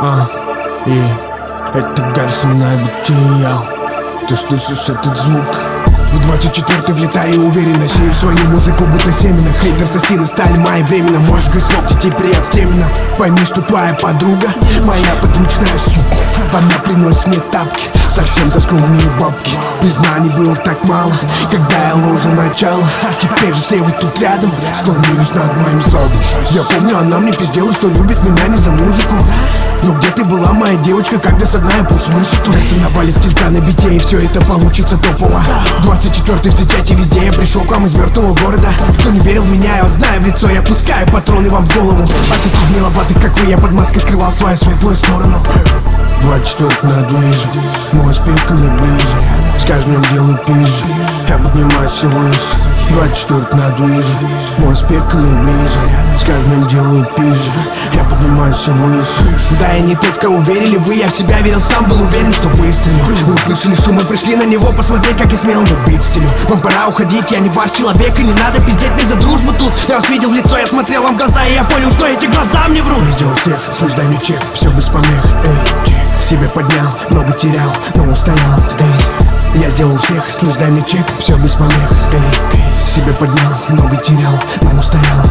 И это гарсонная бытия. Ты слышишь этот звук? В 24-й влетаю уверенно, сею свою музыку, будто семена. Хейтер, ассасины стали мои временно. Можешь грызть ногти, теперь я в теменно. Пойми, что твоя подруга моя подручная сука. Она приносит мне тапки, совсем за скромные бабки. Признаний было так мало, когда я ложил начало. Теперь же все вы тут рядом склонились над моим задом. Я помню, она мне пиздела, что любит меня не за музыку. Но где ты была, моя девочка, когда с одна я полсмысла? Рассоновали стилька на бите, и все это получится топово. 24-й встречайте везде, я пришел к вам из мертвого города. Кто не верил в меня, я вас знаю в лицо, я пускаю патроны вам в голову. А таких миловатых, как вы, я под маской скрывал свою светлую сторону. 24-й на движе, мой успех ко мне ближе. С каждым днем делаю пизже, я поднимаюсь все выше. 24-й на движе, мой успех ко мне ближе. С каждым днем делаю пизже, я поднимаюсь все выше. Да, я не тот, кого верили вы, я в себя верил, сам был уверен, что выстрелю. Вы услышали шум и пришли на него посмотреть, как я смело добить стилю. Вам пора уходить, я не ваш человек, и не надо пиздеть мне за дружбу тут. Я вас видел в лицо, я смотрел вам в глаза, и я понял, что эти глаза мне врут. Я сделал всех, слышь, дай мне чек, все без помех, чек. Себя поднял, много терял, но устоял здесь. Я сделал всех, слышь, дай мне чек, все без помех, Себя поднял, много терял, но устоял,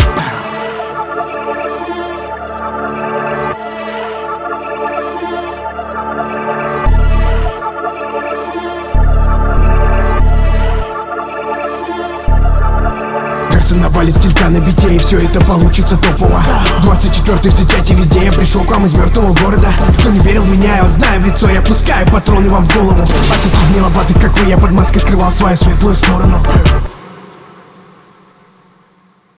Навалит стилька на бите, и все это получится топово. 24-й встречайте везде, я пришел к вам из мертвого города. Кто не верил в меня, я вас знаю в лицо, я пускаю патроны вам в голову. А таких миловатых, как вы, я под маской скрывал свою светлую сторону.